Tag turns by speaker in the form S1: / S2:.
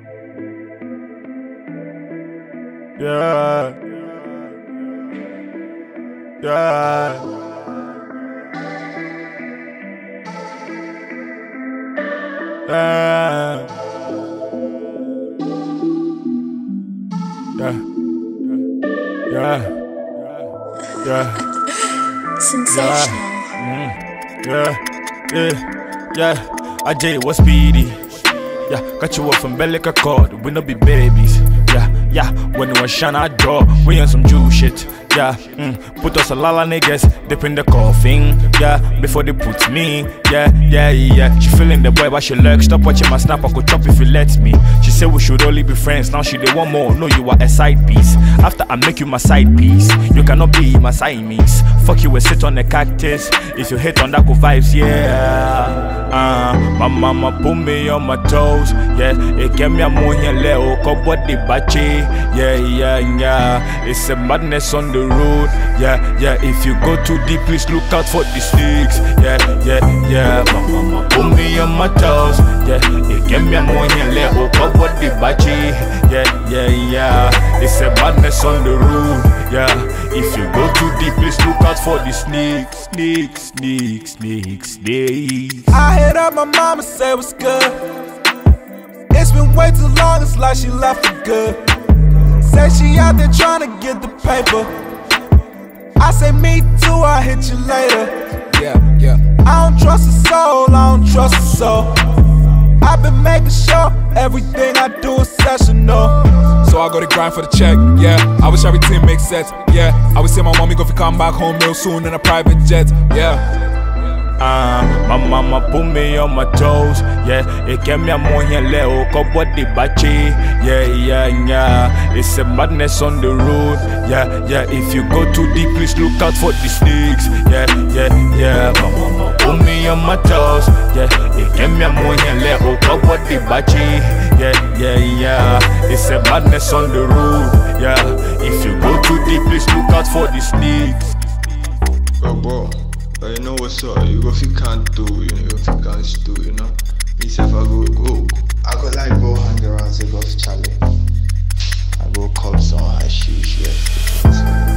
S1: Yeah. Yeah. Yeah. Yeah. Yeah. Yeah.
S2: Sensational.
S1: Yeah. Yeah. I did was speedy. Yeah, got you up from belly cord, we no be babies. Yeah, when you was shine our door, we on some Jew shit. Yeah, put us a lot of niggas dip in the coffin. Yeah, before they put me. Yeah. She feeling the boy, but she lurk. Stop watching my snap, I could chop if you let me. She said we should only be friends. Now she they want more. No, you are a side piece. After I make you my side piece, you cannot be my Siamese. Fuck you, we sit on the cactus. If you hit on that go vibes, yeah. My mama put me on my toes. Yeah, it gave me a money leo, body bachi. Yeah. It's a madness on the road. Yeah. If you go too deep, please look out for the snakes. Yeah. My mama put me on my toes. Yeah, it gave me a money leo, body bachi. Yeah. It's a madness on the road. Yeah, if you go too deep, please look out for the snakes.
S3: I hit up my mama, say what's good. It's been way too long, it's like she left for good. Say she out there trying to get the paper. I say me too, I'll hit you later. Yeah. I don't trust a soul, I don't trust a soul. I've been making sure everything I do is sessional. So I go to grind for the check, yeah. I wish everything makes sense, yeah. I would say my mommy go fi come back home real soon in a private jet, yeah.
S1: My mama put me on my toes. Yeah, it gave me a money leo, body bachi. Yeah. It's a madness on the road. Yeah. If you go too deep, please look out for the snakes. Yeah. My mama put me on my toes. Yeah, it gave me a money leo, body bachi. Yeah. It's a madness on the road. Yeah, if you go too deep, please look out for the snakes.
S4: Bro. But you know what's up, you go if you can't do, you know, if you can't do, you know. Me say if I go like go hang around, say go for Charlie. I go cop some high shoes, yeah.